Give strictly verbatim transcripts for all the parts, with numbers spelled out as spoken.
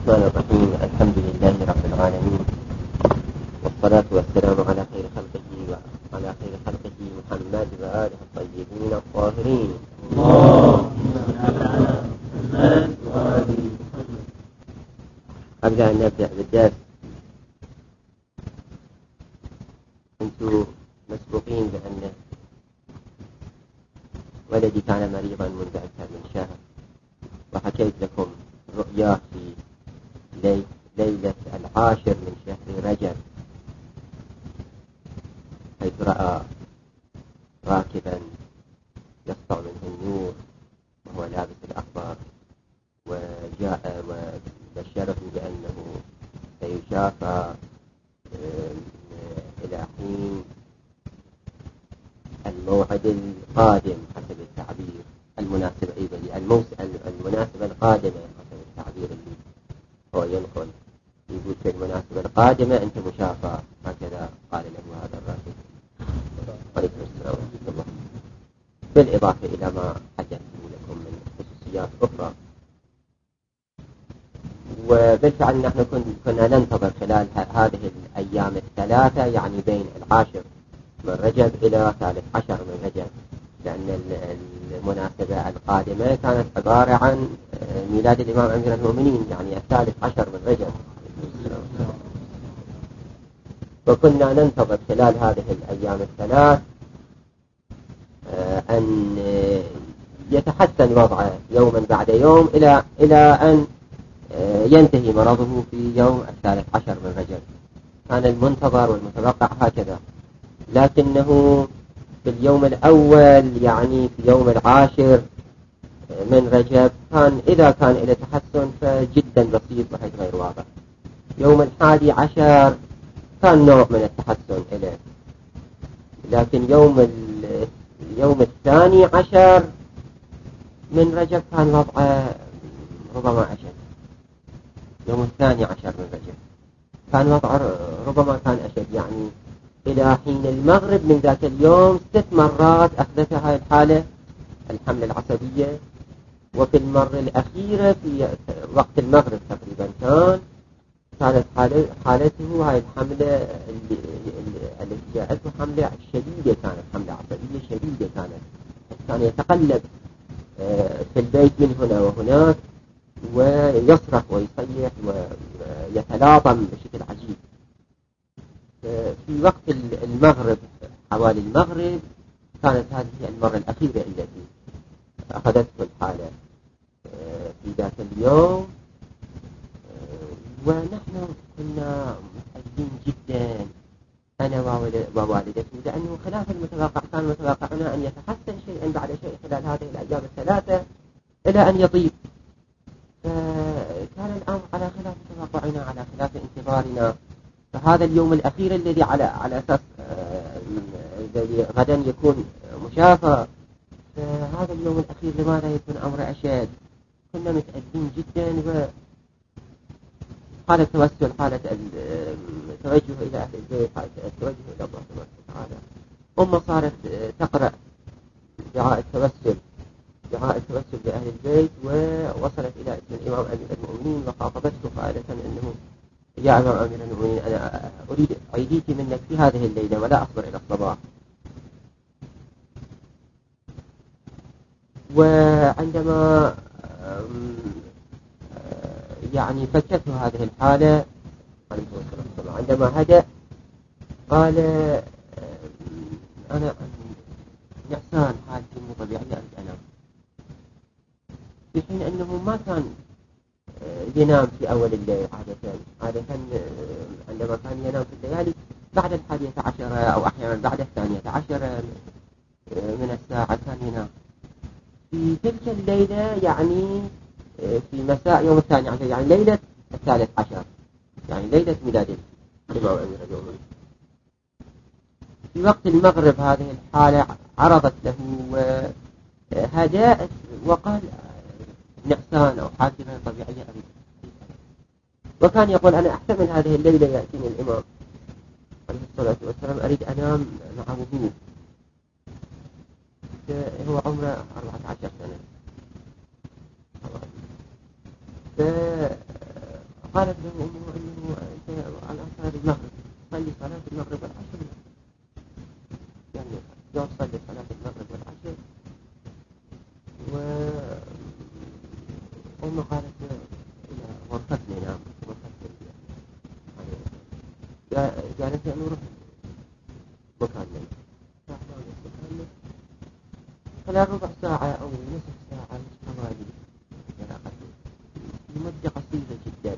الرحمن الرحيم. الحمد لله رب العالمين، والصلاة والسلام على خير خلقه وعلى خير خلقه محمد وآله الطيبين الطاهرين. قبل أن نبدأ بالدرس، كنت مسبوقين بأن ولدي كان مريضا منذ أكثر من شهر، وحكيت لكم رؤياه في ليلة العاشر من شهر رجب، حيث رأى راكبا يسطع منه النور وهو لابس الأخضر، وجاء وبشره بأنه سيشافى إلى حين الموعد القادم حسب التعبير المناسب، أيضا المناسبة القادمة حسب التعبير اللي هو ينقل، يقول في المناسبة القادمة أنت مشافى، هكذا قال له هذا الراكب. عليكم السلام ورحمة الله. بالإضافة إلى ما حدثت لكم من خصوصيات أخرى. وبالفعل نحن كنا ننتظر خلال هذه الأيام الثلاثة، يعني بين العاشر من رجب إلى ثالث عشر من رجب، لأن المناسبة القادمة كانت عبارة عن ميلاد الإمام أمير المؤمنين، يعني الثالث عشر من رجب. وكنا ننتظر خلال هذه الأيام الثلاث أن يتحسن وضعه يوما بعد يوم إلى إلى أن ينتهي مرضه في يوم الثالث عشر من رجب. كان المنتظر والمتوقع هكذا، لكنه في اليوم الأول، يعني في يوم العاشر من رجب، كان إذا كان إلى تحسن فجدا بسيط بحيث غير واضح. يوم الحادي عشر كان نوع من التحسن إليه، لكن يوم اليوم الثاني عشر من رجب كان وضعه ربما أشد. يوم الثاني عشر من رجب كان وضعه ربما كان أشد، يعني إلى حين المغرب من ذاك اليوم ست مرات أخذتها هاي الحالة الحملة العصبية. وفي المرة الأخيرة في وقت المغرب تقريبا كان كانت حالته هاي الحملة التي جاءته حملة شديدة، كانت حملة عصبية شديدة، كانت كان يتقلب في البيت من هنا وهناك، ويصرخ ويصيح ويتلاطم بشكل عجيب. في وقت المغرب، حوالي المغرب، كانت هذه المرة الأخيرة التي أخذته الحالة في ذاك اليوم. ونحن كنا متأكدين جدا أنا ووالدتي، لأنه خلاف المتوقع، كان متوقعنا أن يتحسن شيئا بعد شيء خلال هذه الأيام الثلاثة إلى أن يطيب. فكان الأمر على خلاف توقعنا، على خلاف انتظارنا. فهذا اليوم الأخير الذي على على أساس الذي غدا يكون مشافى، فهذا اليوم الأخير لماذا يكون أمر أشد؟ كنا متأكدين جدا. و حالة التوسل، حالة التوجه إلى أهل البيت، حالة التوجه إلى الله سبحانه وتعالى. أم صارت تقرأ دعاء التوسل دعاء التوسل بأهل البيت، ووصلت إلى اسم الإمام أمير المؤمنين وخاطبته قائلة أنه يا إمام أمير المؤمنين، أنا أريد عيديتي منك في هذه الليلة ولا أصبر إلى الصباح. وعندما يعني فكته هذه الحالة، عندما هدأ قال أنا نعسان، حالتي مو طبيعية، أريد أنام. في حين أنه ما كان ينام في أول الليل عادة. عادة عندما كان ينام في الليالي بعد الحادية عشرة أو أحيانا بعد الثانية عشرة من الساعة كان ينام. في تلك الليلة، يعني في مساء يوم الثاني عشر، يعني ليلة الثالث عشر، يعني ليلة ميلاد الإمام أمير المؤمنين، في وقت المغرب هذه الحالة عرضت له وهدأت وقال نعسان أو حالتي غير طبيعية، أريد. وكان يقول أنا أحتمل هذه الليلة يأتيني الإمام عليه الصلاة والسلام، أريد أنام مع وضوء. هو عمره أربعة عشر سنة. فقالت له أمه أنه أنت على أثار المغرب صلي صلاة المغرب والعشر، يعني يوم صلي صلاة المغرب والعشر. وأمه قالت إلى غرفتنا نام غرفتنا، يعني قالت أنه روح مكاننا، مكاننا خلال ربع ساعة أو نصف ساعة حوالي لمدة قصيرة جدا،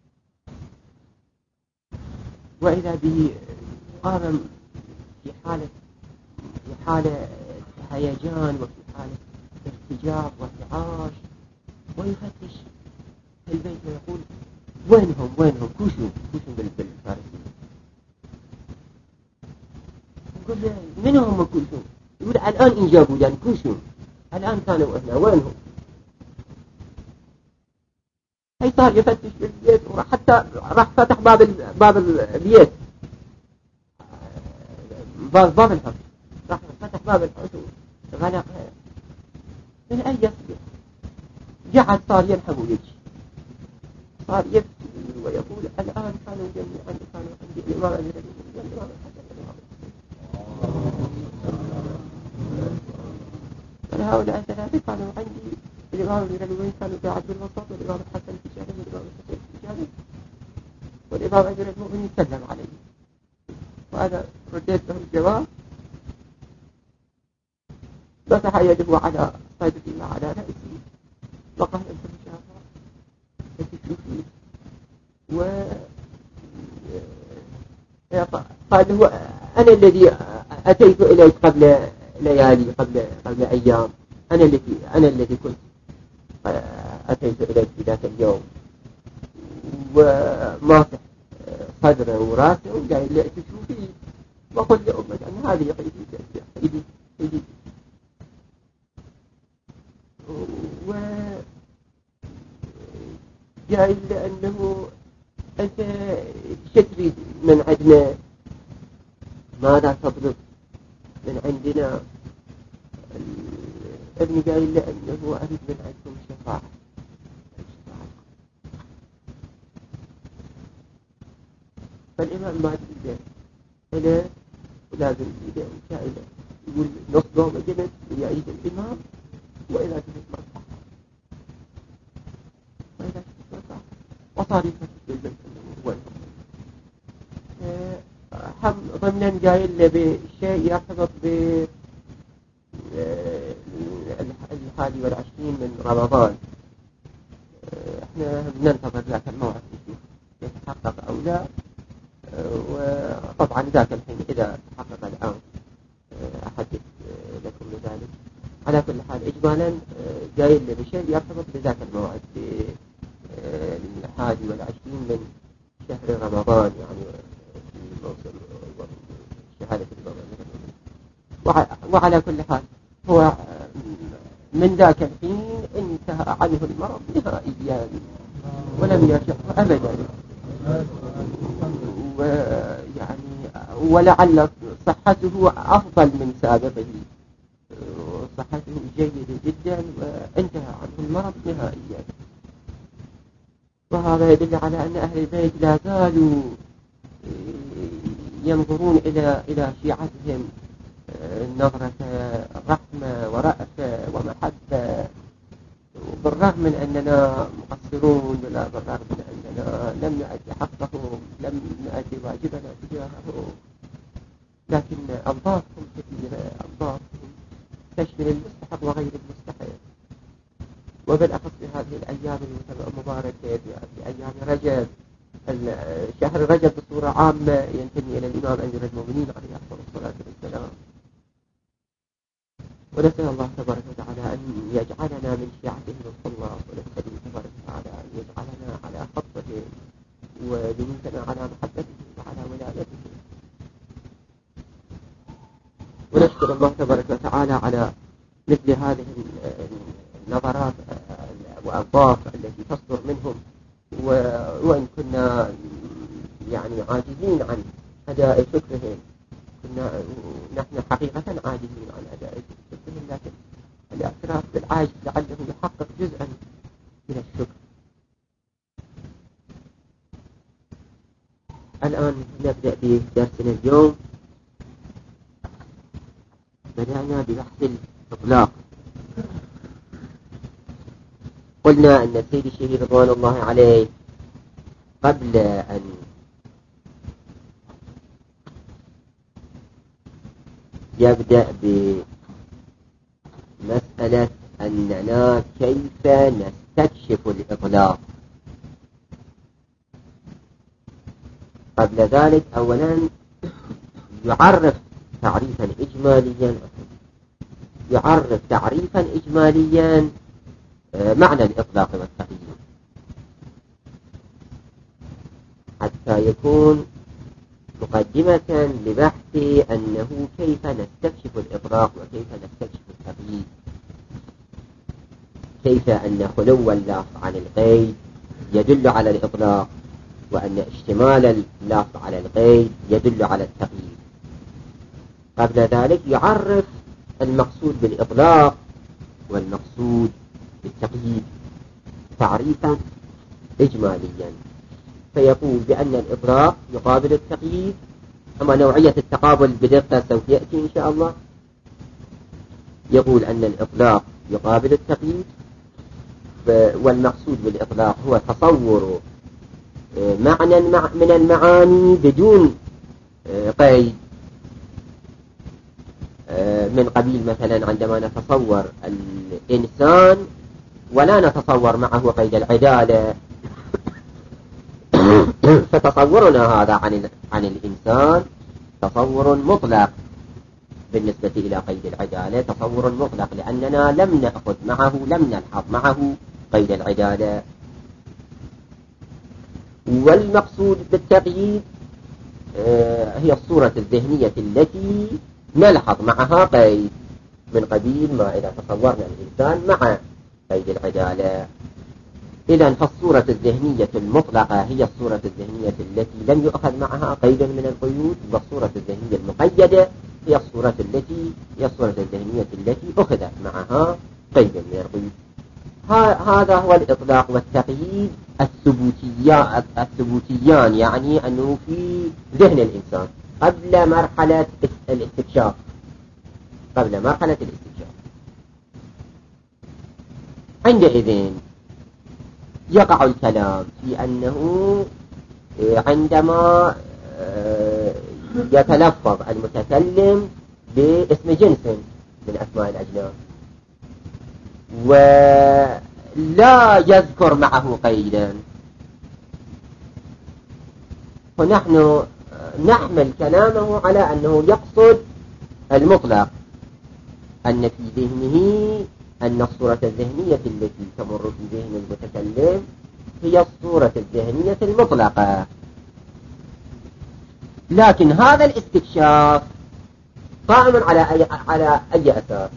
وإذا به قام في حالة في حالة هيجان وفي حالة ارتجاف وارتعاش، ويفتش في البيت ويقول وينهم وينهم كوشوا كوشوا بالفارسية. يقول من هم كوشوا؟ يقول الآن إن جابوا يعني كوشوا الآن كانوا هنا وينهم؟ هي صار يفتش بالبيت، وحتى راح فتح باب باب البيت باب باب الحوش، راح فتح باب الحوش وغلق. من أي يصبح قعد صار ينحب ويجي، صار يبكي ويقول الآن كانوا جميعا كانوا عندي الإمام أمير المؤمنين والإمام الحسن والإمام الحسين، هؤلاء الثلاثة كانوا عندي، الإمام أمير المؤمنين كانوا قاعد بالوسط، والإمام الحسن في جانب، والإمام الحسين في جانب، والإمام أمير المؤمنين سلم عليه. وأنا رديت له الجواب، مسح يده على صدري وعلى رأسي وقال أنت مشاهر تشوفي، و قال هو أنا الذي أتيت إليك قبل ليالي قبل قبل أيام، أنا الذي أنا الذي كنت أتيت إليك في ذاك اليوم، وماسح صدره وراسه وقال لي تشوفي، وقل لأمك أن هذه قيدي قيدي قيدي، وقال لأنه أنت شتريد من عندنا، ماذا تطلب من عندنا؟ ابني قال لأنه أريد من عندكم شفاعة. فالإمام ما تريده هنا ولازم يده وشائله، يقول نصبه مجلس ويعيد الإمام، وإذا كنت مرتاح وإذا كنت مرتاح وصار يفتش بالبيت أنه هو هم ضمنا قايل له بشيء يرتبط ب الحادي والعشرين من رمضان. احنا ننتظر ذاك الموعد نشوف يتحقق أو لا، وطبعا ذاك الحين إذا تحقق الآن أحدث لكم لذلك. على كل حال إجمالا قايل له بشيء يرتبط بذاك الموعد الحادي والعشرين من شهر رمضان، يعني في موسم شهادة الرمضان. وعلى كل حال هو من ذاك الحين انتهى عنه المرض نهائيا ولم يرجع أبدا، ويعني ولعل صحته أفضل من سابقه، صحته جيدة جدا وانتهى عنه المرض نهائيا. وهذا يدل على أن أهل البيت لا زالوا ينظرون إلى إلى شيعتهم نظرة رحمة ورأفة ومحبة، بالرغم من أننا مقصرون، ولا بالرغم من أننا لم نؤدي حقهم، لم نؤدي واجبنا تجاههم، لكن ألطافهم كثيرة، ألطافهم تشمل المستحق وغير المستحق. وبالأخص في هذه الأيام المباركة، في أيام رجب، شهر رجب بصورة عامة ينتمي إلى الإمام أمير المؤمنين عليه أفضل الصلاة والسلام. ونسأل الله تبارك وتعالى أن يجعلنا من شيعته الخلاص، ونسأل تبارك وتعالى أن يجعلنا على خطه ويميتنا على محبته وعلى ولايته. ونشكر الله تبارك وتعالى على مثل هذه النظرات وألطاف التي تصدر منهم، وإن كنا يعني عاجزين عن أداء شكرهم، كنا نحن حقيقة عاجزين عن أداء شكرهم، لكن الاعتراف بالعاجز لعله يحقق جزءا من الشكر. الآن نبدأ بدرسنا اليوم. بدأنا ببحث الإطلاق. قلنا أن السيد الشهيد رضوان الله عليه قبل أن يبدأ بمسألة أننا كيف نستكشف الإطلاق، قبل ذلك أولا يعرف تعريفا إجماليا يعرف تعريفا إجماليا معنى الإطلاق والتقييد، حتى يكون مقدمة لبحث أنه كيف نستكشف الإطلاق وكيف نستكشف التقييد، كيف أن خلو اللفظ عن القيد يدل على الإطلاق، وأن اشتمال اللفظ على القيد يدل على التقييد. قبل ذلك يعرف المقصود بالإطلاق والمقصود بالتقييد تعريفا إجماليا، فيقول بأن الإطلاق يقابل التقييد. أما نوعية التقابل بدقة سوف يأتي إن شاء الله. يقول أن الإطلاق يقابل التقييد، والمقصود بالإطلاق هو تصور معنى من المعاني بدون قيد، من قبيل مثلا عندما نتصور الإنسان ولا نتصور معه قيد العدالة، فتصورنا هذا عن عن الإنسان تصور مطلق بالنسبة إلى قيد العدالة، تصور مطلق لأننا لم نأخذ معه لم نلحظ معه قيد العدالة. والمقصود بالتقييد هي الصورة الذهنية التي نلحظ معها قيد، من قبيل ما إذا تصورنا الإنسان مع قيد العدالة. إذن فالصورة الذهنية المطلقة هي الصورة الذهنية التي لم يؤخذ معها قيد من القيود، والصورة الذهنية المقيدة هي الصورة التي هي الصورة الذهنية التي أخذ معها قيد من القيود. هذا هو الإطلاق والتقييد الثبوتيان الثبوتيان يعني أنه في ذهن الإنسان قبل مرحلة الاستكشاف قبل مرحلة الاستكشاف. عندئذ يقع الكلام في أنه عندما يتلفظ المتكلم باسم جنس من أسماء الأجناس ولا يذكر معه قيدا، فنحن نحمل كلامه على أنه يقصد المطلق، أن في ذهنه أن الصورة الذهنية التي تمر في ذهن المتكلم هي الصورة الذهنية المطلقة. لكن هذا الاستكشاف قائم على أي, على أي أساس؟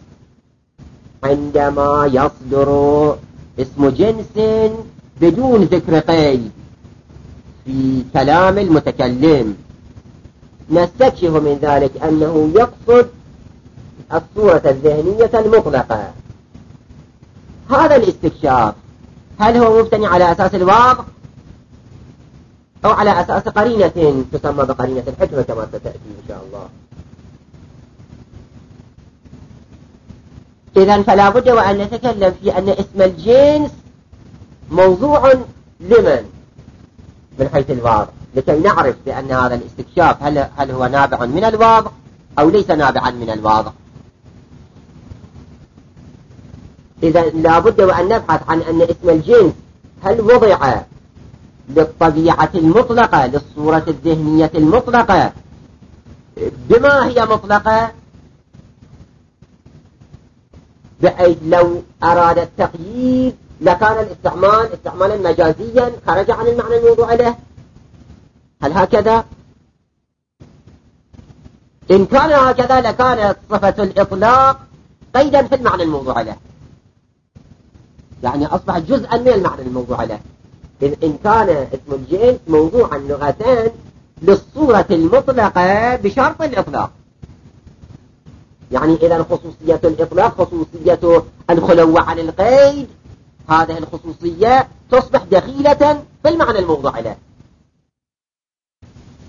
عندما يصدر اسم جنس بدون ذكر قيد في كلام المتكلم، نستكشف من ذلك أنه يقصد الصورة الذهنية المطلقة. هذا الاستكشاف هل هو مبتني على أساس الواضح أو على أساس قرينة تسمى بقرينة الحكمة كما ستأتي إن شاء الله؟ إذن فلا بد وأن نتكلم في أن اسم الجنس موضوع لمن من حيث الواضح، لكي نعرف بأن هذا الاستكشاف هل, هل هو نابع من الواضح أو ليس نابعا من الواضح. إذن لا بد وأن نبحث عن أن اسم الجنس هل وضع للطبيعة المطلقة للصورة الذهنية المطلقة بما هي مطلقة، بحيث لو أراد التقييد لكان الاستعمال استعمالا مجازيا خرج عن المعنى الموضوع له. هل هكذا؟ إن كان هكذا لكانت صفة الإطلاق قيدا في المعنى الموضوع له، يعني أصبح جزءا من المعنى الموضوع له. إن كان اسم الجنس موضوعا لغتان للصورة المطلقة بشرط الإطلاق، يعني إذا خصوصية الإطلاق خصوصية الخلو عن القيد، هذه الخصوصية تصبح دخيلة في المعنى الموضوع له.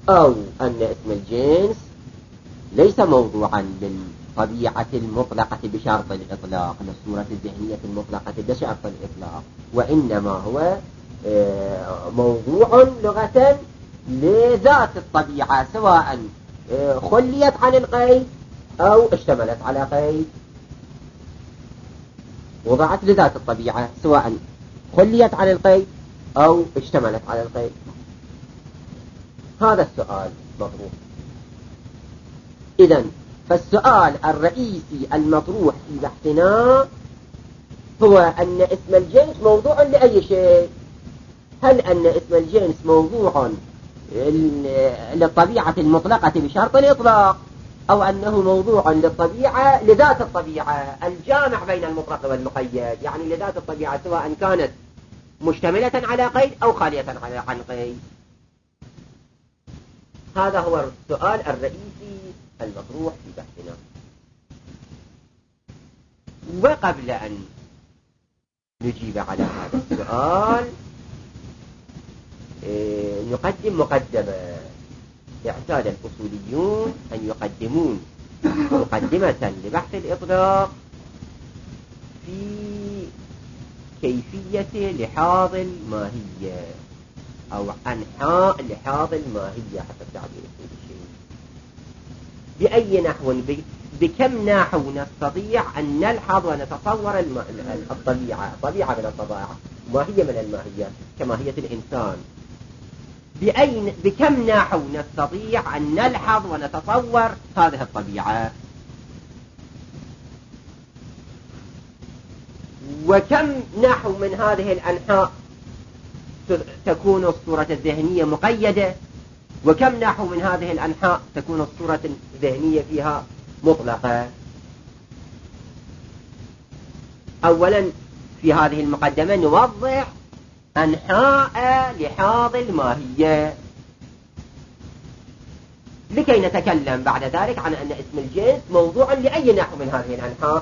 أو أن اسم الجنس ليس موضوعا للطبيعة المطلقة بشرط الإطلاق، للصورة الذهنية المطلقة بشرط الإطلاق، وإنما هو موضوع لغة لذات الطبيعة، سواء خليت عن القيد أو اشتملت على قيد. وضعت لذات الطبيعة سواء خليت عن القيد أو اشتملت على القيد. هذا السؤال مطروح. إذن فالسؤال الرئيسي المطروح في بحثنا هو أن اسم الجنس موضوع لأي شيء. هل أن اسم الجنس موضوع للطبيعة المطلقة بشرط الإطلاق، أو أنه موضوع للطبيعة لذات الطبيعة الجامع بين المطلق والمقيد، يعني لذات الطبيعة سواء كانت مشتملة على قيد أو خالية عن قيد. هذا هو السؤال الرئيسي المطروح في بحثنا. وقبل أن نجيب على هذا السؤال نقدم مقدمة. اعتاد الأصوليون أن يقدمون مقدمة لبحث الإطلاق في كيفية لحاظ الماهية أو أنحاء لحاظ الماهية حتى التعبير الشيء. بأي نحو بكم نحو نستطيع أن نلحظ ونتصور الطبيعة، طبيعة من الطبائع، ماهية من الماهية كماهية الإنسان. بأي بكم نحو نستطيع أن نلحظ ونتصور هذه الطبيعة، وكم نحو من هذه الأنحاء تكون الصورة الذهنية مقيدة، وكم نحو من هذه الأنحاء تكون الصورة الذهنية فيها مطلقة. أولا في هذه المقدمة نوضح أنحاء لحاظ الماهية، لكي نتكلم بعد ذلك عن أن اسم الجنس موضوع لأي نحو من هذه الأنحاء.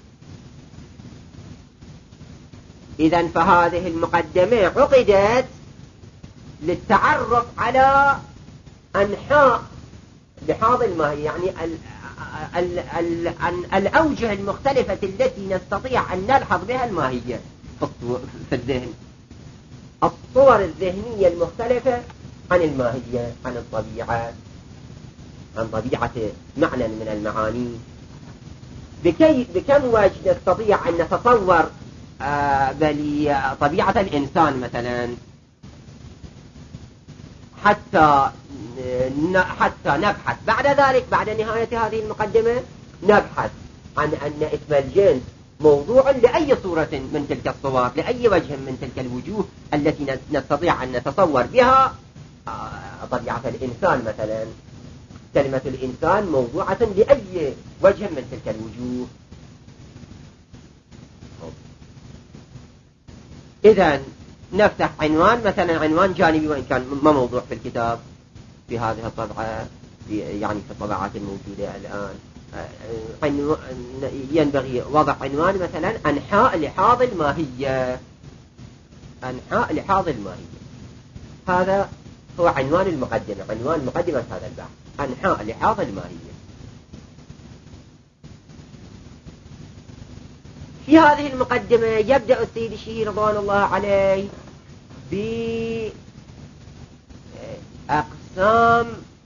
إذن فهذه المقدمة عقدت للتعرف على أنحاء لحاظ الماهية، يعني ال ال ال ال الأوجه المختلفة التي نستطيع أن نلحظ بها الماهية في الذهن، الصور الذهنية المختلفة عن الماهية، عن الطبيعة، عن طبيعة معنى من المعاني. بكي بكم وجه نستطيع أن نتصور آه بل طبيعة الإنسان مثلا، حتى حتى نبحث بعد ذلك بعد نهاية هذه المقدمة نبحث عن أن اسم الجنس موضوع لأي صورة من تلك الصور، لأي وجه من تلك الوجوه التي نستطيع أن نتصور بها طبيعة الإنسان مثلا. كلمة الإنسان موضوعة لأي وجه من تلك الوجوه. إذن نفتح عنوان مثلا، عنوان جانبي وإن كان ما موضوع في الكتاب في هذه الطبعة، يعني في الطبعات الموجودة الآن. ينبغي وضع عنوان مثلا أنحاء لحاظ الماهية، أنحاء لحاظ الماهية. هذا هو عنوان المقدمة، عنوان مقدمة هذا البحث، أنحاء لحاظ الماهية. في هذه المقدمة يبدأ السيد الشهير رضوان الله عليه بأقسام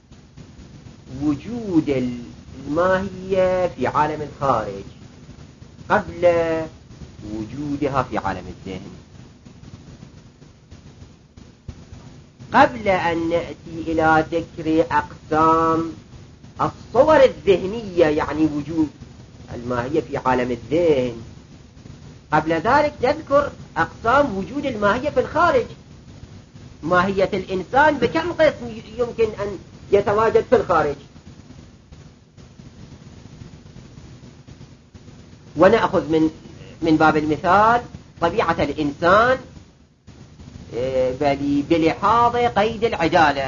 وجود الماهية في عالم الخارج قبل وجودها في عالم الذهن. قبل أن نأتي إلى ذكر أقسام الصور الذهنية، يعني وجود الماهية في عالم الذهن، قبل ذلك نذكر أقسام وجود الماهية في الخارج. ماهية الإنسان بكم قسم يمكن أن يتواجد في الخارج؟ ونأخذ من من باب المثال طبيعة الإنسان بلحاظ قيد العدالة.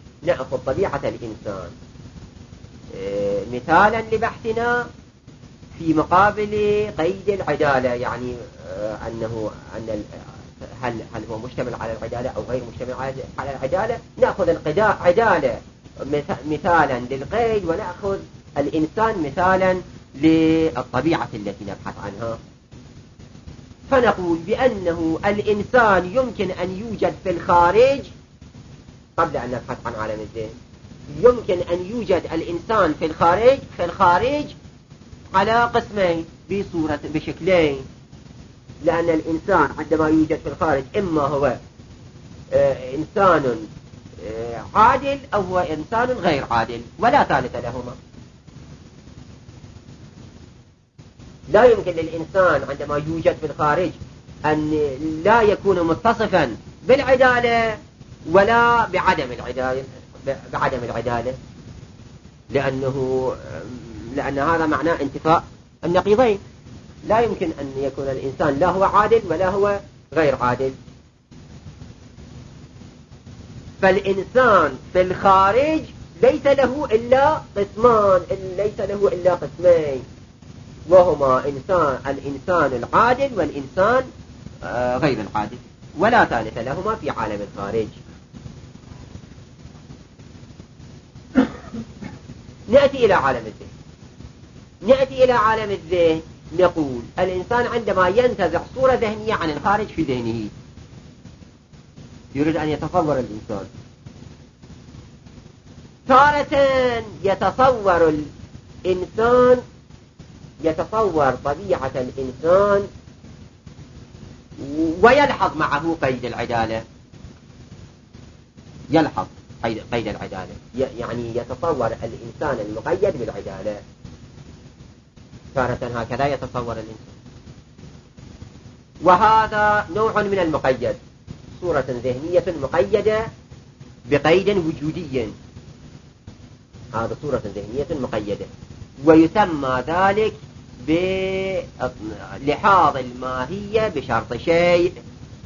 نأخذ طبيعة الإنسان مثالا لبحثنا في مقابل قيد العدالة، يعني أنه أن هل هل هو مشتمل على العدالة أو غير مشتمل على العدالة. نأخذ العدالة مثالا للقيد، ونأخذ الإنسان مثالا للطبيعة التي نبحث عنها. فنقول بأنه الإنسان يمكن أن يوجد في الخارج قبل أن نبحث عن عالم الذهن. يمكن أن يوجد الإنسان في الخارج في الخارج على قسمين بصورة بشكلين، لأن الإنسان عندما يوجد في الخارج إما هو آه إنسان آه عادل أو هو إنسان غير عادل، ولا ثالث لهما. لا يمكن للإنسان عندما يوجد في الخارج أن لا يكون متصفا بالعدالة ولا بعدم العدالة بعدم العدالة لأنه لأن هذا معناه انتفاء النقيضين. لا يمكن أن يكون الإنسان لا هو عادل ولا هو غير عادل. فالإنسان في الخارج ليس له إلا قسمان، ليس له إلا قسمين، وهما إنسان الإنسان العادل والإنسان غير العادل، ولا ثالث لهما في عالم الخارج. نأتي إلى عالم الذهن. نأتي إلى عالم الذهن نقول الإنسان عندما ينتزع صورة ذهنية عن الخارج في ذهنه، يريد أن يتصور الإنسان، تارة يتصور الإنسان يتصور طبيعة الإنسان ويلحظ معه قيد العدالة، يلحظ قيد العدالة، يعني يتصور الإنسان المقيد بالعدالة. تارة هكذا يتصور الإنسان، وهذا نوع من المقيد، صورة ذهنية مقيدة بقيد وجودي. هذا صورة ذهنية مقيدة، ويسمى ذلك بلحاظ الماهية بشرط شيء.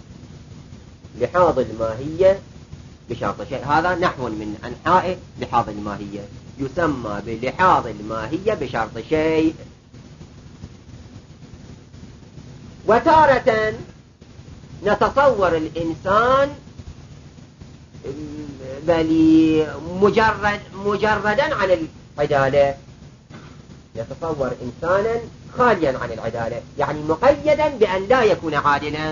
لحاظ الماهية بشرط شيء، هذا نحو من أنحاء لحاظ الماهية، يسمى بلحاظ الماهية بشرط شيء. وتارة نتصور الإنسان بل مجرد مجردا عن العدالة، يتصور إنسانا خاليا عن العدالة، يعني مقيدا بأن لا يكون عادلا.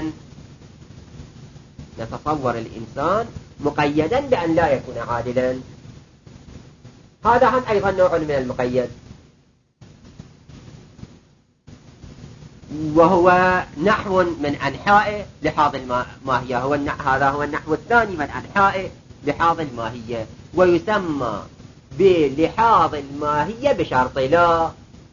نتصور الإنسان مقيدا بأن لا يكون عادلا. هذا هم أيضا نوع من المقيد، وهو نحو من أنحاء لحاظ الماهية. هو هذا هو النحو الثاني من أنحاء لحاظ الماهية، ويسمى بلحاظ الماهية بشرط لا.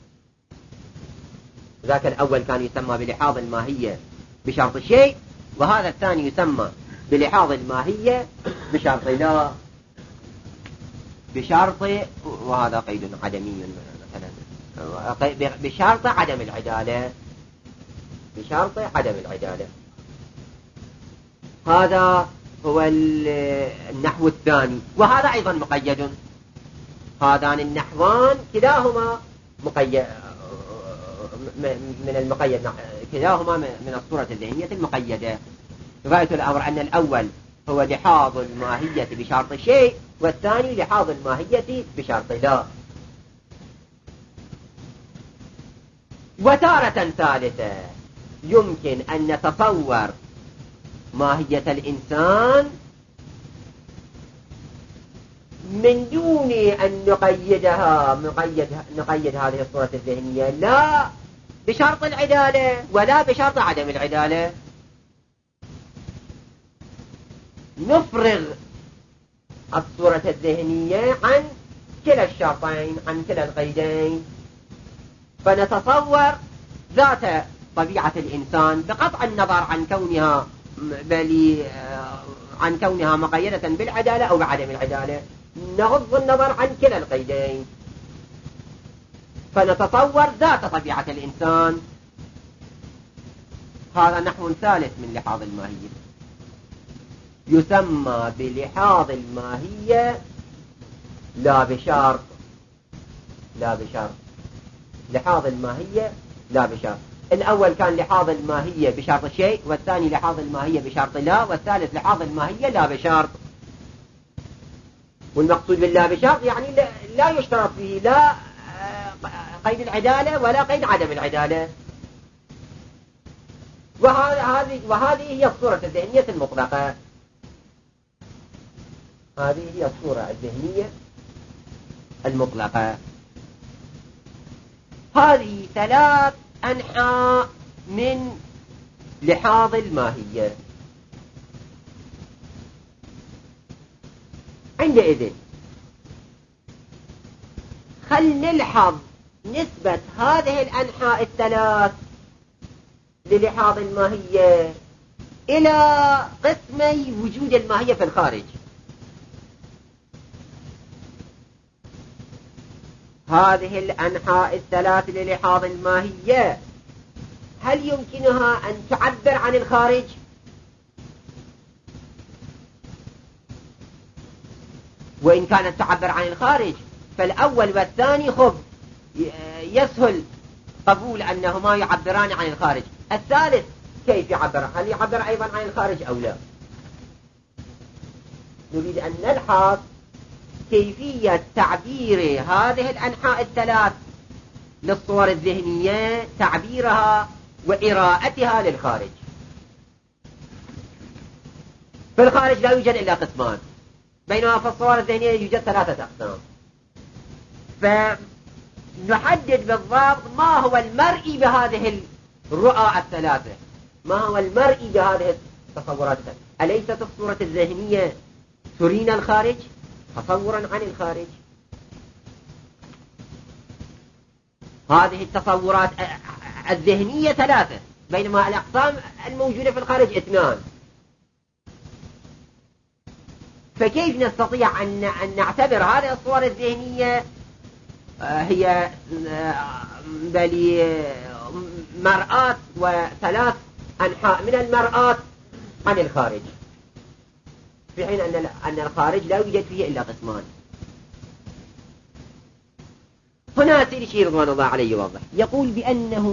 ذاك الأول كان يسمى بلحاظ الماهية بشرط شيء، وهذا الثاني يسمى بلحاظ الماهية بشرط لا، بشرط، وهذا قيد عدمي مثلا، بشرط عدم العدالة، بشرط عدم العدالة. هذا هو النحو الثاني، وهذا أيضا مقيد. هذان النحوان كلاهما مقيد من المقيد، كلاهما من الصورة الذهنية المقيدة. غاية الأمر أن الأول هو لحاظ الماهية بشرط شيء، والثاني لحاظ الماهية بشرط لا. وتارة ثالثة يمكن أن نتصور ماهية الإنسان من دون أن نقيدها نقيد, نقيد هذه الصورة الذهنية لا بشرط العدالة ولا بشرط عدم العدالة. نفرغ الصورة الذهنية عن كلا الشرطين، عن كلا القيدين، فنتصور ذات طبيعة الإنسان بقطع النظر عن كونها بل عن كونها مقيدة بالعدالة أو بعدم العدالة. نغض النظر عن كلا القيدين، فنتصور ذات طبيعة الإنسان. هذا نحو ثالث من لحاظ الماهية، يسمى بلحاظ الماهية لا بشرط، لا بشرط. لحاظ الماهية لا بشرط. الأول كان لحاظ الماهية بشرط الشيء، والثاني لحاظ الماهية بشرط لا، والثالث لحاظ الماهية لا بشرط. والمقصود باللا بشرط يعني لا يشترط فيه لا قيد العدالة ولا قيد عدم العدالة. وهذه وهذه هي الصورة الذهنية المطلقة. هذه هي الصورة الذهنية المطلقة. هذه ثلاث أنحاء من لحاظ الماهية. عندئذ خل نلحظ نسبة هذه الأنحاء الثلاث للحاظ الماهية إلى قسمي وجود الماهية في الخارج. هذه الأنحاء الثلاث للحاظ الماهية هل يمكنها أن تعبر عن الخارج؟ وإن كانت تعبر عن الخارج فالأول والثاني خب يسهل قبول أنهما يعبران عن الخارج. الثالث كيف يعبر؟ هل يعبر أيضا عن الخارج أو لا؟ نريد أن نلحظ كيفية تعبير هذه الأنحاء الثلاث للصور الذهنية، تعبيرها وإراءتها للخارج. في الخارج لا يوجد إلا قسمان، بينما في الصور الذهنية يوجد ثلاثة أقسام. فنحدد بالضبط ما هو المرئي بهذه الرؤى الثلاثة، ما هو المرئي بهذه التصورات الثلاثة. أليست الصورة الذهنية ترينا الخارج تصورا عن الخارج؟ هذه التصورات الذهنية ثلاثة، بينما الأقسام الموجودة في الخارج اثنان. فكيف نستطيع أن نعتبر هذه الصور الذهنية هي بل مرآة وثلاث أنحاء من المرآة عن الخارج، في حين أن أن الخارج لا يوجد فيه إلا قسمان؟ هنا سيدي الشيخ رضوان الله عليه يوضح، يقول بأنه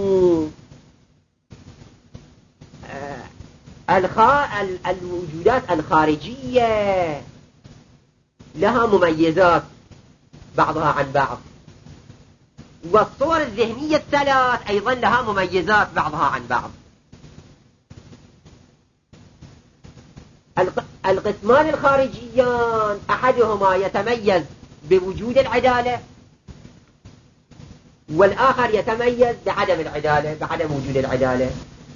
الوجودات الخارجية لها مميزات بعضها عن بعض، والصور الذهنية الثلاث أيضا لها مميزات بعضها عن بعض. القسمان الخارجيان أحدهما يتميز بوجود العدالة، والآخر يتميز بعدم العدالة، بعدم وجود العدالة.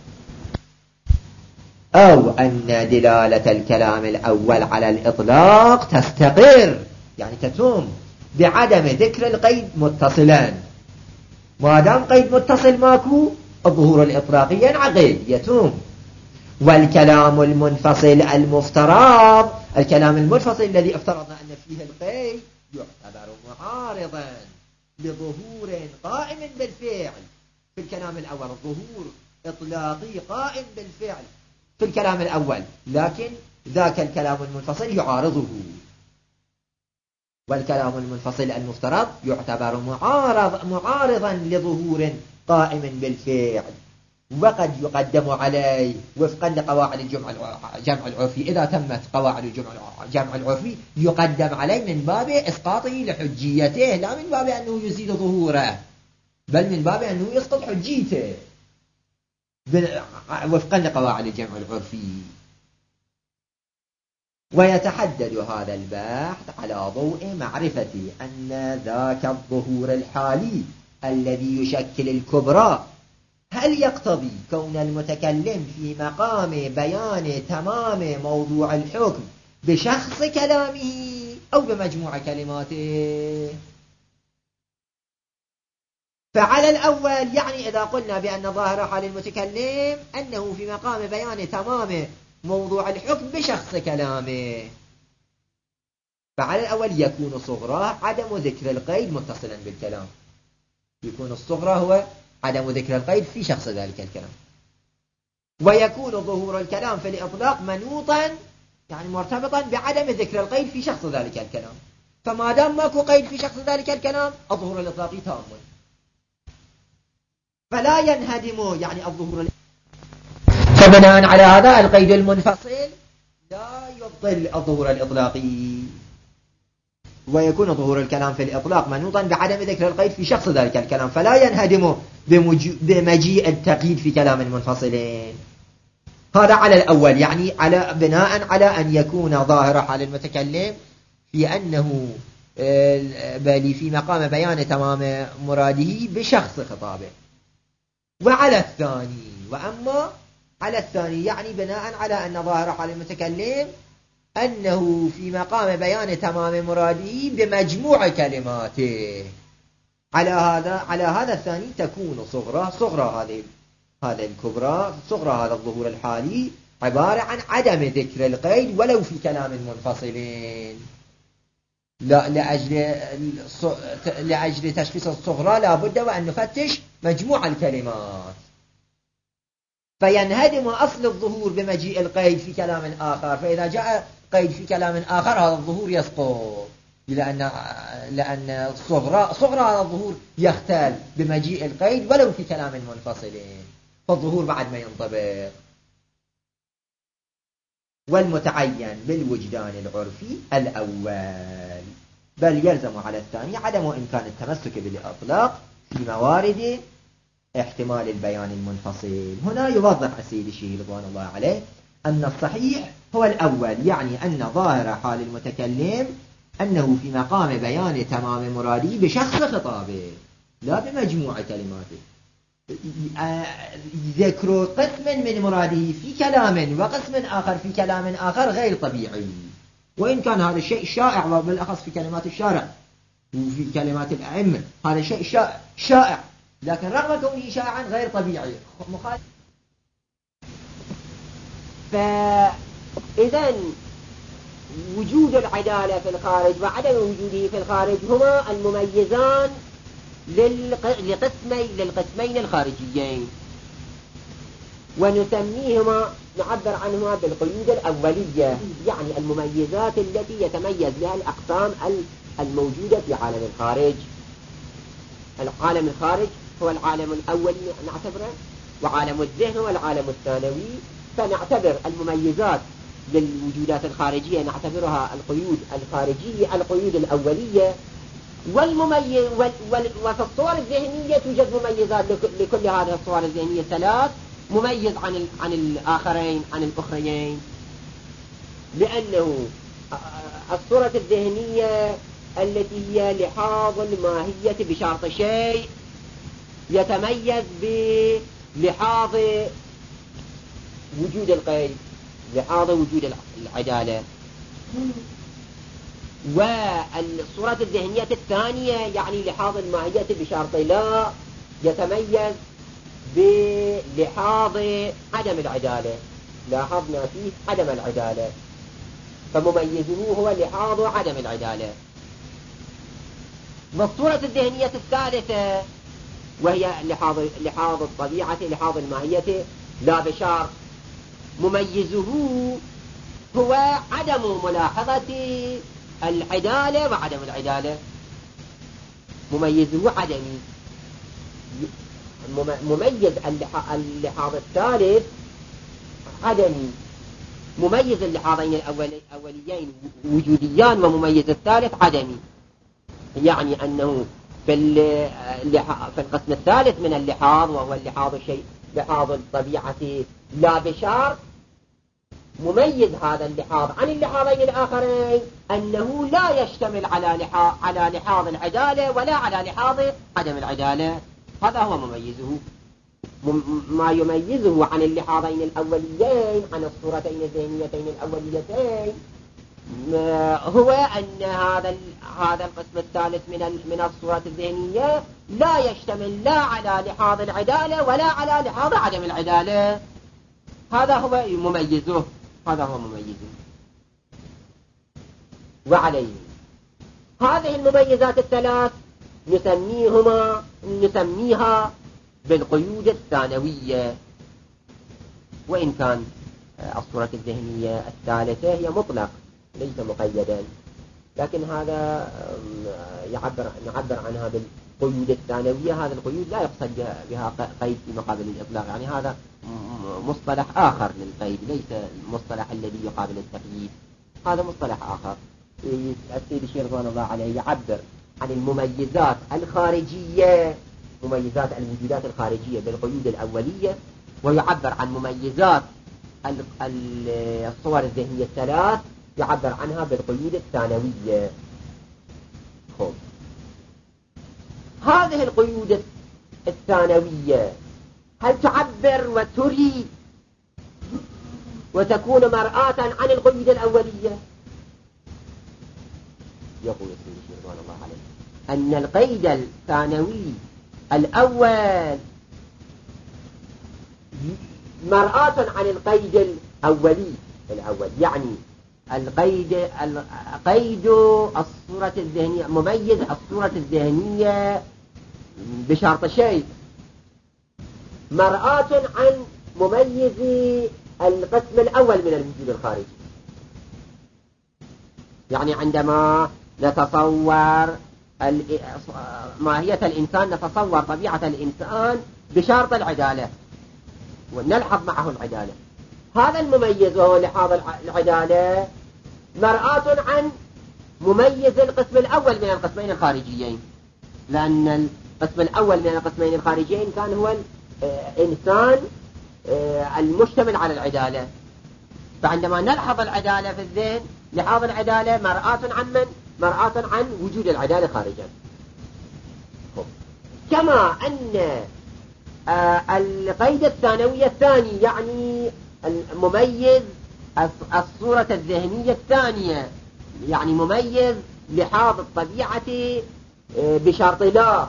أو أن دلالة الكلام الأول على الإطلاق تستقر، يعني تتم بعدم ذكر القيد متصلا. ما دام قيد متصل ماكو، الظهور الإطلاقي ينعقد يتم. والكلام المنفصل المفترض، الكلام المنفصل الذي افترضنا أن فيه القيد، يعتبر معارضا لظهور قائم بالفعل. في الكلام الأول ظهور إطلاقي قائم بالفعل في الكلام الأول، لكن ذاك الكلام المنفصل يعارضه. والكلام المنفصل المفترض يعتبر معارض معارضا لظهور قائم بالفعل، وقد يقدم عليه وفقا لقواعد الجمع الجمع العرفي. إذا تمت قواعد الجمع الجمع العرفي يقدم عليه من باب إسقاطه لحجيته، لا من باب أنه يزيد ظهوره، بل من باب أنه يسقط حجيته وفقا لقواعد الجمع العرفي. ويتحدد هذا البحث على ضوء معرفة أن ذاك الظهور الحالي الذي يشكل الكبرى هل يقتضي كون المتكلم في مقام بيان تمام موضوع الحكم بشخص كلامه أو بمجموع كلماته. فعلى الأول يعني إذا قلنا بأن ظاهر حال المتكلم أنه في مقام بيان تمام موضوع الحكم بشخص كلامه، فعلى الأول يكون صغراه عدم ذكر القيد متصلا بالكلام، يكون الصغرى هو عدم ذكر القيد في شخص ذلك الكلام، ويكون ظهور الكلام في الإطلاق منوطا يعني مرتبطا بعدم ذكر القيد في شخص ذلك الكلام. فما دام ماكو قيد في شخص ذلك الكلام الظهور الإطلاقي تام. فلا ينهدم يعني الظهور. فبناء على هذا القيد المنفصل لا يبطل الظهور الإطلاقي، ويكون ظهور الكلام في الإطلاق منوطا بعدم ذكر القيد في شخص ذلك الكلام، فلا ينهدم بمجيء التقييد في كلام منفصلين. هذا على الأول، يعني على بناء على أن يكون ظاهر حال المتكلم في أنه بل في مقام بيان تمام مراده بشخص خطابه. وعلى الثاني، وأما على الثاني يعني بناء على أن ظاهر حال المتكلم أنه في مقام بيان تمام مراده بمجموع كلماته. على هذا على هذا الثاني تكون صغرى صغرى هذه هذا الكبرى صغرى هذا الظهور الحالي عبارة عن عدم ذكر القيد ولو في كلام منفصلين. لا لأجل لأجل تشخيص الصغرى لا بد وأن نفتش مجموع الكلمات، فينهدم أصل الظهور بمجيء القيد في كلام آخر. فإذا جاء قيد في كلام آخر هذا الظهور يسقط، لأن لأن صغرى صغرى هذا الظهور يختل بمجيء القيد ولو في كلام منفصلين، فالظهور بعد ما ينطبق. والمتعين بالوجدان العرفي الأول، بل يلزم على الثاني عدم إمكان التمسك بالإطلاق في موارد احتمال البيان المنفصل. هنا يوضح السيد الشيخ رضوان الله عليه أن الصحيح هو الأول، يعني أن ظاهر حال المتكلم أنه في مقام بيان تمام مراده بشخص خطابه لا بمجموع كلماته. ذكر قسم من مراده في كلام وقسم آخر في كلام آخر غير طبيعي، وإن كان هذا الشيء شائع، وبالأخص في كلمات الشارع وفي كلمات الأئمة هذا شيء شائع، لكن رغم كونه شائعا غير طبيعي مخالف. فإذا وجود العدالة في الخارج وعدم وجوده في الخارج هما المميزان للقسمين للقسمين الخارجيين، ونسميهما نعبر عنهما بالقيود الأولية، يعني المميزات التي يتميز بها الأقسام الموجودة في عالم الخارج. العالم الخارج هو العالم الأولي نعتبره، وعالم الذهن هو العالم الثانوي. فنعتبر المميزات للوجودات الخارجية نعتبرها القيود الخارجية القيود الأولية، والمميز وفي الصور الذهنية توجد مميزات لكل هذه الصور الذهنية ثلاث، مميز عن عن الآخرين عن الأخرين، لأنه الصورة الذهنية التي هي لحاظ الماهية بشرط شيء يتميز بلحاظ وجود القيد، لحاظ وجود العدالة. والصورة الذهنية الثانية يعني لحاظ الماهية بشرط لا يتميز بلحاظ عدم العدالة، لاحظنا فيه عدم العدالة، فمميزه هو لحاظ عدم العدالة. والصورة الذهنية الثالثة وهي لحاظ لحاظ الطبيعة لحاظ الماهية لا بشرط، مميزه هو عدم ملاحظة العدالة وعدم العدالة، مميزه عدمي. مميز اللحاظ الثالث عدمي، مميز اللحاظين الأوليين وجوديان ومميز الثالث عدمي، يعني أنه في القسم الثالث من اللحاظ وهو اللحاظ الشيء لحاظ الطبيعة لا بشرط، مميز هذا اللحاظ عن اللحاظين الآخرين أنه لا يشتمل على لحاظ على لحاظ العدالة ولا على لحاظ عدم العدالة. هذا هو مميزه. ما يميزه عن اللحاظين الأوليين عن الصورتين الذهنيتين الأوليتين هو أن هذا هذا القسم الثالث من من الصورة الذهنية لا يشتمل لا على لحاظ العدالة ولا على لحاظ عدم العدالة. هذا هو مميزه، هذا هو مميزه. وعليه هذه المميزات الثلاث نسميهما نسميها بالقيود الثانوية، وإن كان الصورة الذهنية الثالثة هي مطلق ليس مقيدا، لكن هذا يعبر نعبر عنها القيود الثانوية، هذه القيود لا يقصد بها قيد في مقابل الإطلاق، يعني هذا مصطلح آخر للقيد، ليس المصطلح الذي يقابل التقييد، هذا مصطلح آخر. السيد الشيخ رضوان الله عليه يعبر عن المميزات الخارجية، مميزات الوجودات الخارجية بالقيود الأولية، ويعبر عن مميزات الصور الذهنية الثلاث يعبر عنها بالقيود الثانوية. خب. هذه القيود الثانوية هل تعبر وتري وتكون مرآة عن القيود الأولية؟ يقول السيد الشيخ رضوان الله عليه أن القيد الثانوي الأول مرآة عن القيد الأولي الأول، يعني القيد قيد الصورة الذهنية مميز الصورة الذهنية بشرط شيء، مرآة عن مميز القسم الأول من الوجود الخارجي. يعني عندما نتصور ماهية الإنسان نتصور طبيعة الإنسان بشرط العدالة ونلحظ معه العدالة، هذا المميز وهو لحاظ العدالة مرآة عن مميز القسم الأول من القسمين الخارجيين، لأن القسم الأول من القسمين الخارجيين كان هو الإنسان المشتمل على العدالة، فعندما نلحظ العدالة في الذهن لحاظ العدالة مرآة عن من؟ مرآة عن وجود العدالة خارجا. كما أن القيد الثانوي الثاني يعني المميز الصورة الذهنية الثانية، يعني مميز لحاظ الطبيعة بشرط لا،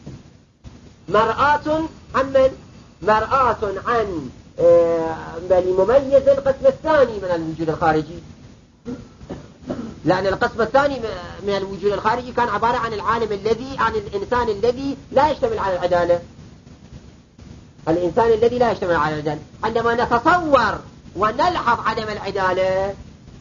مرآة عن من؟ مرآة عن مميز القسم الثاني من الوجود الخارجي، لأن القسم الثاني من الوجود الخارجي كان عبارة عن العالم الذي عن الإنسان الذي لا يشتمل على العدالة، الإنسان الذي لا يشتمل على العدالة. عندما نتصور ونلحظ عدم العدالة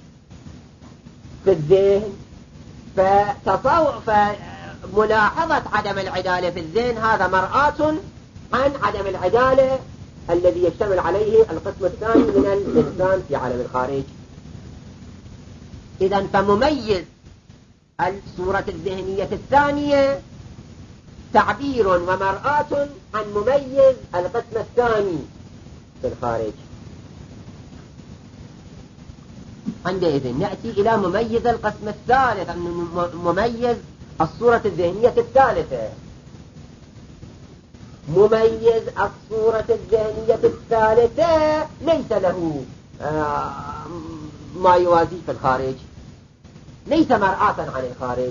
في الذهن فتصور فملاحظة عدم العدالة في الذهن هذا مرآة عن عدم العدالة الذي يشتمل عليه القسم الثاني من الإنسان في عالم الخارج. إذن فمميز الصورة الذهنية الثانية تعبير ومرآة عن مميز القسم الثاني في الخارج. عندئذ نأتي إلى مميز القسم الثالث، مميز الصورة الذهنية الثالثة. مميز الصورة الذهنية الثالثة ليس له آه ما يوازي في الخارج، ليس مرآة عن الخارج.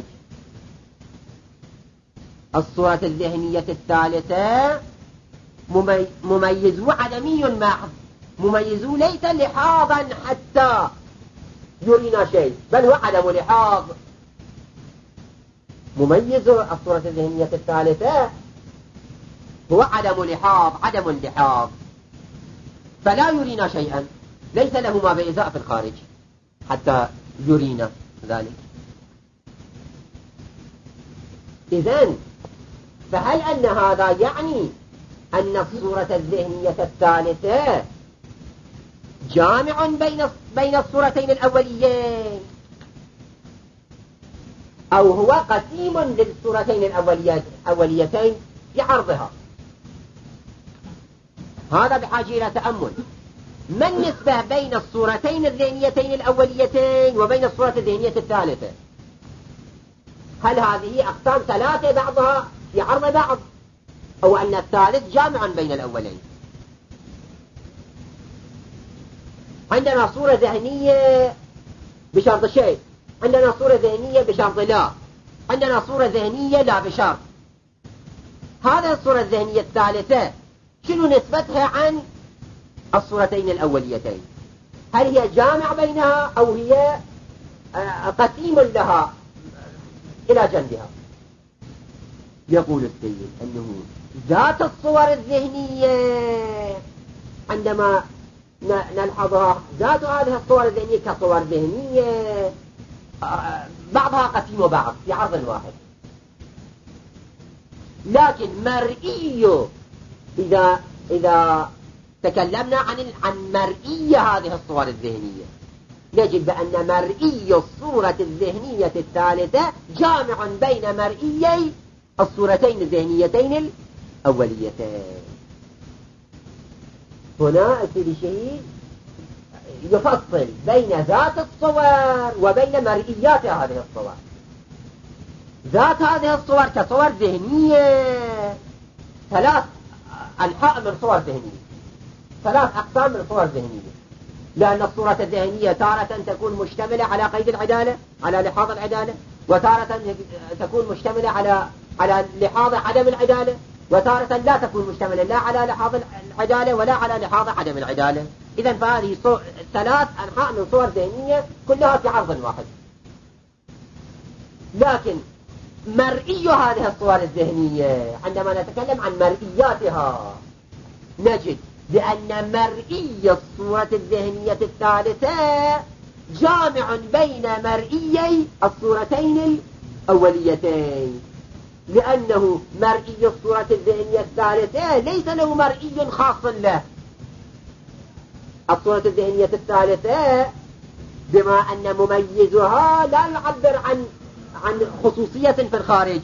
الصورة الذهنية الثالثة مميز عدمي محض، مميز ليس لحاظا حتى يرينا شيء، بل هو عدم لحاظ. مميز الصورة الذهنية الثالثة هو عدم لحاظ، عدم اللحاظ، فلا يرينا شيئا، ليس له ما بإزاء في الخارج حتى يرينا ذلك. إذن فهل أن هذا يعني أن الصورة الذهنية الثالثة جامع بين بين الصورتين الأوليين، أو هو قسيم للصورتين الأوليتين في عرضها؟ هذا بحاجة إلى تأمل. ما النسبة بين الصورتين الذهنيتين الأوليتين وبين الصورة الذهنية الثالثة؟ هل هذه أقسام ثلاثة بعضها في عرض بعض، أو أن الثالث جامع بين الأولين؟ عندنا صورة ذهنية بشرط شيء، عندنا صورة ذهنية بشرط لا، عندنا صورة ذهنية لا بشرط. هذه الصورة الذهنية الثالثة شنو نسبتها عن الصورتين الأوليتين؟ هل هي جامع بينها أو هي قسيم لها إلى جنبها؟ يقول السيد أنه ذات الصور الذهنية عندما نلحظها، ذات هذه الصور الذهنية كصور ذهنية بعضها قسيم وبعض في عرض واحد. لكن مرئي إذا إذا تكلمنا عن عن مرئي هذه الصور الذهنية نجد بأن مرئي الصورة الذهنية الثالثة جامع بين مرئيي الصورتين الذهنيتين الأوليتين. هنا الشيء يفصل بين ذات الصور وبين مرئيات هذه الصور. ذات هذه الصور كصور ذهنية ثلاث أنحاء من صور ذهنية، ثلاث أقسام من صور ذهنية، لأن الصورة الذهنية تارة تكون مشتملة على قيد العدالة على لحاظ العدالة، وتارة تكون مشتملة على على لحاظ عدم العدالة، وتارة لا تكون مشتملة لا على لحاظ العدالة ولا على لحاظ عدم العدالة. إذا فهذه ثلاث أنحاء من صور ذهنية كلها في عرض واحد. لكن مرئي هذه الصور الذهنية عندما نتكلم عن مرئياتها نجد بأن مرئي الصورة الذهنية الثالثة جامع بين مرئيي الصورتين الأوليتين، لأنه مرئي الصورة الذهنية الثالثة ليس له مرئي خاص له. الصورة الذهنية الثالثة بما أن مميزها لا يعبر عن عن خصوصية في الخارج،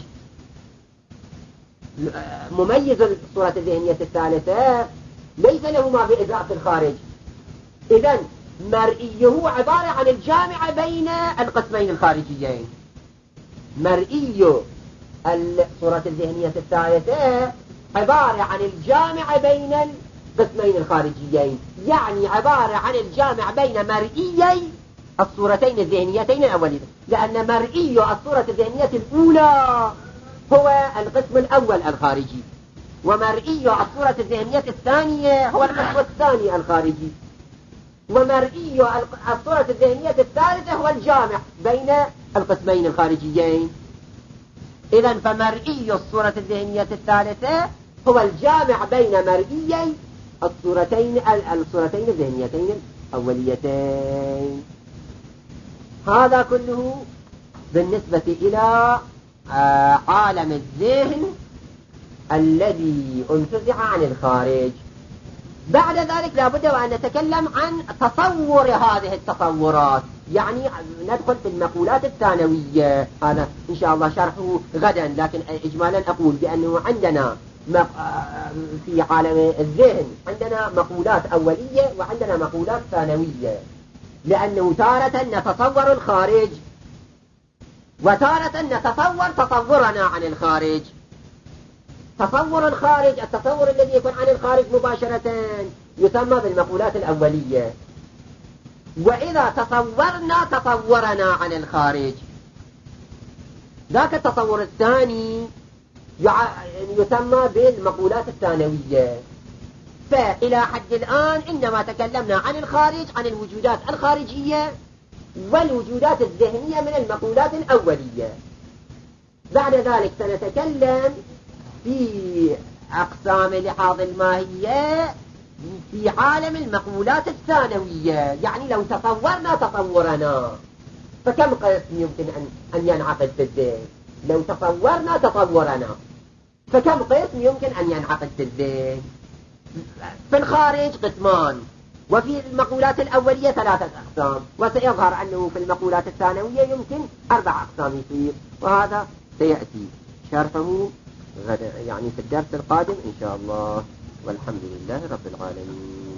مميز الصورة الذهنية الثالثة ليس له ما بإضاءة في الخارج. إذن مرئيه عبارة عن الجامع بين القسمين الخارجيين. مرئي الصورة الذهنية الثالثة عبارة عن الجامع بين القسمين الخارجيين، يعني عبارة عن الجامع بين مرئيي الصورتين الذهنيتين الأوليتين، لأن مرئي الصورة الذهنية الأولى هو القسم الأول الخارجي، ومرئي الصورة الذهنية الثانية هو القسم الثاني الخارجي، ومرئي الصورة الذهنية الثالثة هو الجامع بين القسمين الخارجيين. إذن فمرئي الصورة الذهنية الثالثة هو الجامع بين مرئيي الصورتين الصورتين الذهنيتين الأوليتين. هذا كله بالنسبة إلى عالم الذهن الذي انتزع عن الخارج. بعد ذلك لابد وأن نتكلم عن تصور هذه التصورات، يعني ندخل في المقولات الثانوية. هذا إن شاء الله شرحه غدا، لكن إجمالا أقول بأنه عندنا في عالم الذهن عندنا مقولات أولية وعندنا مقولات ثانوية، لأنه تارة نتصور الخارج وتارة نتصور تصورنا عن الخارج. تصور الخارج، التصور الذي يكون عن الخارج مباشرة يسمى بالمقولات الأولية، وإذا تصورنا تصورنا عن الخارج ذاك التصور الثاني يسمى بالمقولات الثانوية. فإلى حد الآن إنما تكلمنا عن الخارج، عن الوجودات الخارجية والوجودات الذهنية من المقولات الأولية. بعد ذلك سنتكلم في أقسام لحاظ الماهية في عالم المقولات الثانوية، يعني لو تصورنا تصورنا فكم قسم يمكن أن, أن ينعقد في الذهن؟ لو تصورنا تصورنا فكم قسم يمكن أن ينعقد في الذهن؟ في الخارج قسمان، وفي المقولات الأولية ثلاثة أقسام، وسيظهر أنه في المقولات الثانوية يمكن أربع أقسام يصير، وهذا سيأتي شرحه غدا يعني في الدرس القادم إن شاء الله، والحمد لله رب العالمين.